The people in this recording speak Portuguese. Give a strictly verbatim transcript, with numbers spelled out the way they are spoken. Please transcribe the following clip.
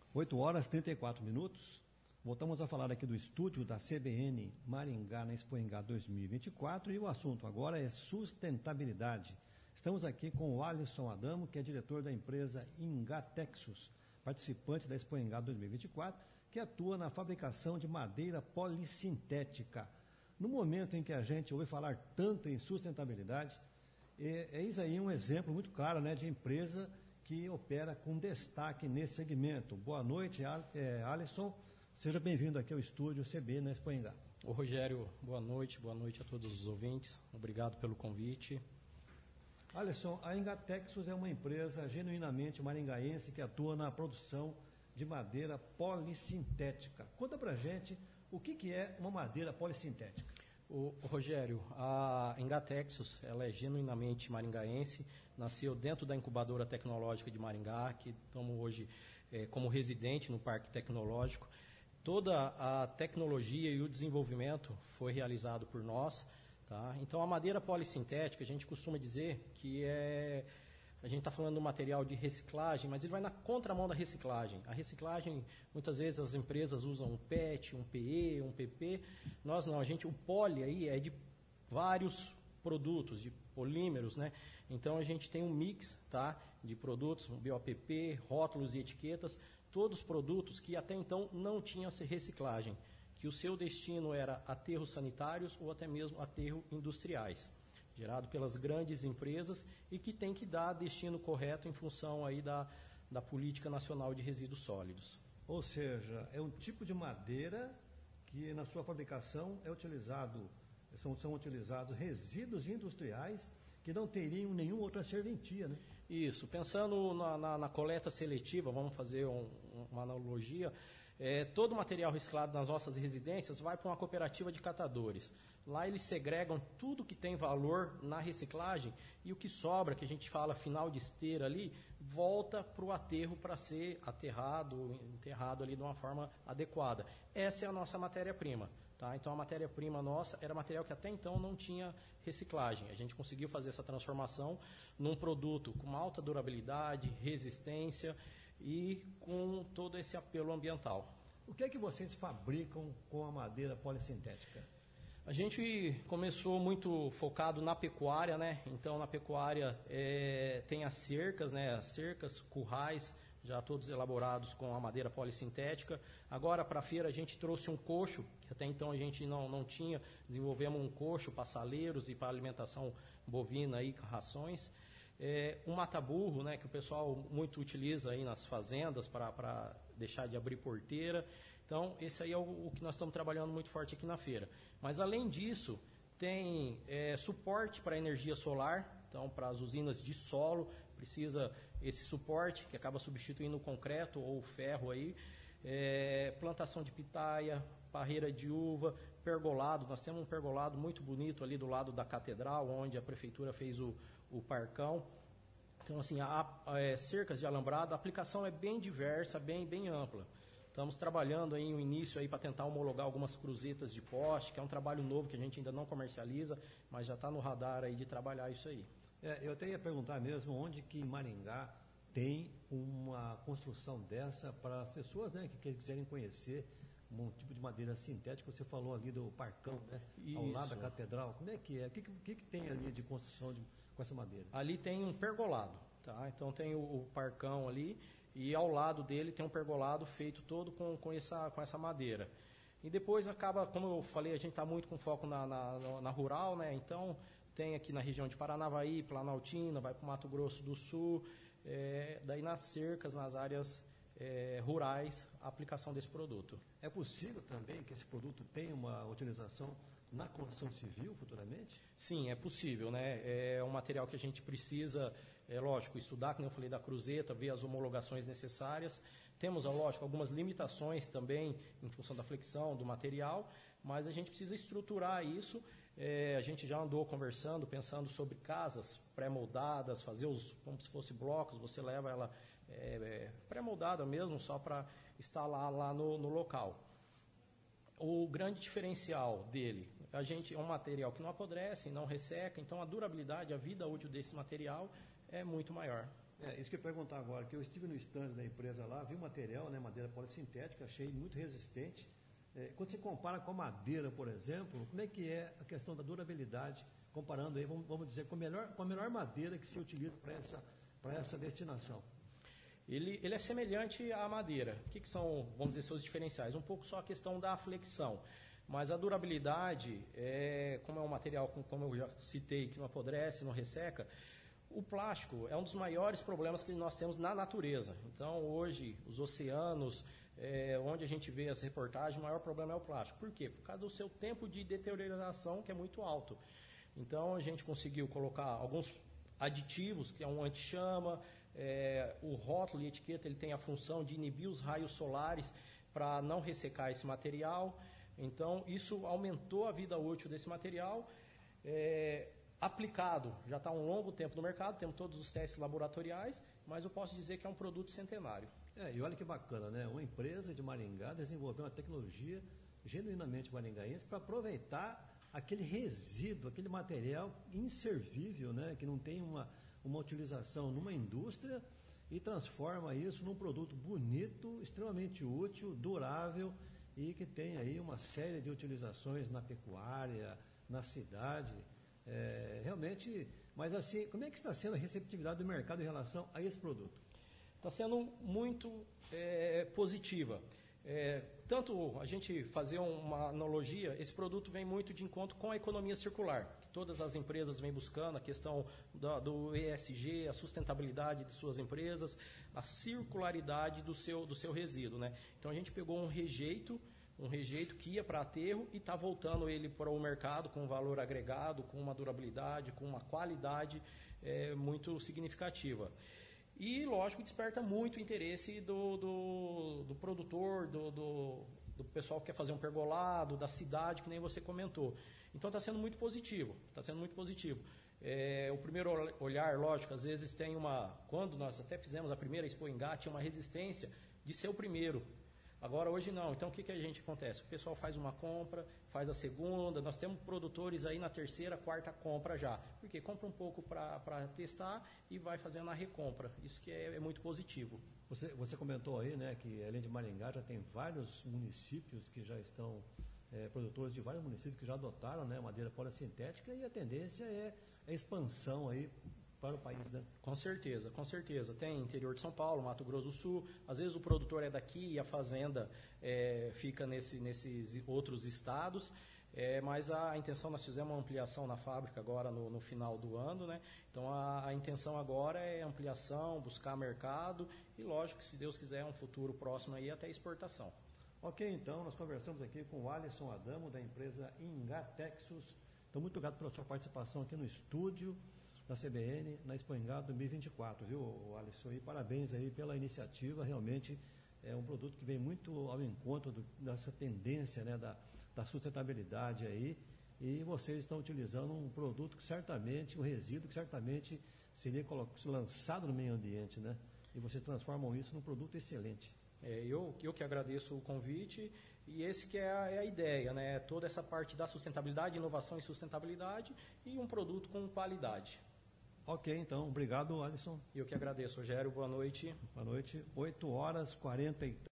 oito horas e trinta e quatro minutos. Voltamos a falar aqui do estúdio da C B N Maringá na Expo Engá dois mil e vinte e quatro e o assunto agora é sustentabilidade. Estamos aqui com o Alisson Adamo, que é diretor da empresa Ingatexus, participante da Expo Engá dois mil e vinte e quatro, que atua na fabricação de madeira polissintética. No momento em que a gente ouve falar tanto em sustentabilidade, é, eis aí um exemplo muito claro, né, de empresa que opera com destaque nesse segmento. Boa noite, Alisson. Seja bem-vindo aqui ao estúdio C B na Expo Engá. Ô Rogério, boa noite, boa noite a todos os ouvintes. Obrigado pelo convite. Alisson, a Ingatexus é uma empresa genuinamente maringaense que atua na produção de madeira polissintética. Conta pra gente o que, que é uma madeira polissintética. O, o Rogério, a Ingatexus, ela é genuinamente maringaense, nasceu dentro da incubadora tecnológica de Maringá, que estamos hoje é, como residente no Parque Tecnológico. Toda a tecnologia e o desenvolvimento foi realizado por nós, tá? Então a madeira polissintética, a gente costuma dizer que é, a gente está falando de um material de reciclagem, mas ele vai na contramão da reciclagem. A reciclagem, muitas vezes as empresas usam um P E T, um P E, um P P, nós não, a gente, o poli aí é de vários produtos, de polímeros, né? Então a gente tem um mix, tá, de produtos, B O P P, rótulos e etiquetas, todos produtos que até então não tinham reciclagem, que o seu destino era aterros sanitários ou até mesmo aterros industriais, gerado pelas grandes empresas e que tem que dar destino correto em função aí da, da Política Nacional de Resíduos Sólidos. Ou seja, é um tipo de madeira que na sua fabricação é utilizado, são, são utilizados resíduos industriais que não teriam nenhuma outra serventia, né? Isso, pensando na, na, na coleta seletiva, vamos fazer um, uma analogia, é, todo o material reciclado nas nossas residências vai para uma cooperativa de catadores. Lá eles segregam tudo que tem valor na reciclagem e o que sobra, que a gente fala final de esteira ali, volta para o aterro para ser aterrado, enterrado ali de uma forma adequada. Essa é a nossa matéria-prima. Tá? Então a matéria-prima nossa era material que até então não tinha reciclagem. A gente conseguiu fazer essa transformação num produto com uma alta durabilidade, resistência e com todo esse apelo ambiental. O que é que vocês fabricam com a madeira polissintética? A gente começou muito focado na pecuária, né? Então na pecuária é, tem as cercas, né? As cercas, currais, já todos elaborados com a madeira polissintética. Agora, para a feira, a gente trouxe um coxo, que até então a gente não, não tinha. Desenvolvemos um coxo para saleiros e para alimentação bovina e rações. É, um mata-burro, né, que o pessoal muito utiliza aí nas fazendas para deixar de abrir porteira. Então, esse aí é o, o que nós estamos trabalhando muito forte aqui na feira. Mas, além disso, tem é, suporte para energia solar. Então, para as usinas de solo, precisa esse suporte, que acaba substituindo o concreto ou o ferro aí. É, plantação de pitaia, parreira de uva, pergolado. Nós temos um pergolado muito bonito ali do lado da catedral, onde a prefeitura fez o, o parcão. Então, assim, há, há é, cercas de alambrado, a aplicação é bem diversa, bem, bem ampla. Estamos trabalhando aí no início aí para tentar homologar algumas cruzetas de poste, que é um trabalho novo que a gente ainda não comercializa, mas já está no radar aí de trabalhar isso aí. É, eu até ia perguntar mesmo onde que em Maringá tem uma construção dessa para as pessoas, né, que quiserem conhecer um tipo de madeira sintética. Você falou ali do Parcão, né, ao lado da catedral. Como é que é? O que, que, que tem ali de construção de, com essa madeira? Ali tem um pergolado, tá? Então tem o, o Parcão ali e ao lado dele tem um pergolado feito todo com, com, essa, com essa madeira. E depois acaba, como eu falei, a gente está muito com foco na, na, na rural, né? Então tem aqui na região de Paranavaí, Planaltina, vai para o Mato Grosso do Sul, é, daí nas cercas, nas áreas é, rurais, a aplicação desse produto. É possível também que esse produto tenha uma utilização na construção civil futuramente? Sim, é possível, né? É um material que a gente precisa, é lógico, estudar, como eu falei, da cruzeta, ver as homologações necessárias. Temos, lógico, algumas limitações também em função da flexão do material, mas a gente precisa estruturar isso. É, a gente já andou conversando, pensando sobre casas pré-moldadas, fazer os, como se fosse blocos, você leva ela é, é, pré-moldada mesmo, só para instalar lá no, no local. O grande diferencial dele, a gente é um material que não apodrece, não resseca, então a durabilidade, a vida útil desse material é muito maior. É, isso que eu ia perguntar agora, que eu estive no stand da empresa lá, vi o material, né, madeira polissintética, achei muito resistente. É, quando você compara com a madeira, por exemplo, como é que é a questão da durabilidade, comparando aí, vamos, vamos dizer, com a, melhor, com a melhor madeira que se utiliza para essa, para essa destinação? Ele, ele é semelhante à madeira. O que, que são, vamos dizer, seus diferenciais? Um pouco só a questão da flexão. Mas a durabilidade, é, como é um material, como eu já citei, que não apodrece, não resseca, o plástico é um dos maiores problemas que nós temos na natureza. Então, hoje, os oceanos, é, onde a gente vê as reportagens, o maior problema é o plástico. Por quê? Por causa do seu tempo de deterioração, que é muito alto. Então, a gente conseguiu colocar alguns aditivos, que é um anti-chama, é, o rótulo e etiqueta, ele tem a função de inibir os raios solares para não ressecar esse material. Então, isso aumentou a vida útil desse material. É, aplicado, já está há um longo tempo no mercado, temos todos os testes laboratoriais, mas eu posso dizer que é um produto centenário. É, e olha que bacana, né? Uma empresa de Maringá desenvolveu uma tecnologia genuinamente maringaense para aproveitar aquele resíduo, aquele material inservível, né? Que não tem uma, uma utilização numa indústria e transforma isso num produto bonito, extremamente útil, durável e que tem aí uma série de utilizações na pecuária, na cidade. É, realmente, mas assim, como é que está sendo a receptividade do mercado em relação a esse produto? Está sendo muito é, positiva. É, tanto a gente fazer uma analogia, esse produto vem muito de encontro com a economia circular, que todas as empresas vêm buscando, a questão do, do E S G, a sustentabilidade de suas empresas, a circularidade do seu, do seu resíduo, né? Então a gente pegou um rejeito, um rejeito que ia para aterro e está voltando ele para o mercado com um valor agregado, com uma durabilidade, com uma qualidade é, muito significativa. E, lógico, desperta muito o interesse do, do, do produtor, do, do, do pessoal que quer fazer um pergolado, da cidade, que nem você comentou. Então, está sendo muito positivo, está sendo muito positivo. É, o primeiro olhar, lógico, às vezes tem uma... Quando nós até fizemos a primeira Expo Ingá, tinha uma resistência de ser o primeiro. Agora, hoje não. Então, o que, que a gente acontece? O pessoal faz uma compra, faz a segunda, nós temos produtores aí na terceira, quarta compra já. Porque compra um pouco para testar e vai fazendo a recompra. Isso que é, é muito positivo. Você, você comentou aí, né, que além de Maringá já tem vários municípios que já estão, é, produtores de vários municípios que já adotaram, né, madeira polissintética e a tendência é a expansão aí para o país, né? Com certeza, com certeza. Tem interior de São Paulo, Mato Grosso do Sul. Às vezes o produtor é daqui e a fazenda é, fica nesse, nesses outros estados. É, mas a, a intenção, nós fizemos uma ampliação na fábrica agora no, no final do ano, né? Então a, a intenção agora é ampliação, buscar mercado e, lógico, se Deus quiser, um futuro próximo aí até exportação. Ok, então, nós conversamos aqui com o Alisson Adamo, da empresa Ingá Texus. Então, muito obrigado pela sua participação aqui no estúdio da C B N na Expo Ingá dois mil e vinte e quatro, viu, Alisson? E parabéns aí pela iniciativa, realmente é um produto que vem muito ao encontro do, dessa tendência, né, da, da sustentabilidade aí, e vocês estão utilizando um produto que certamente, um resíduo que certamente seria lançado no meio ambiente, né? E vocês transformam isso num produto excelente. É, eu, eu que agradeço o convite e esse que é a, é a ideia, né? Toda essa parte da sustentabilidade, inovação e sustentabilidade e um produto com qualidade. Ok, então, obrigado, Alisson. Eu que agradeço, Rogério, boa noite. Boa noite, oito horas e quarenta e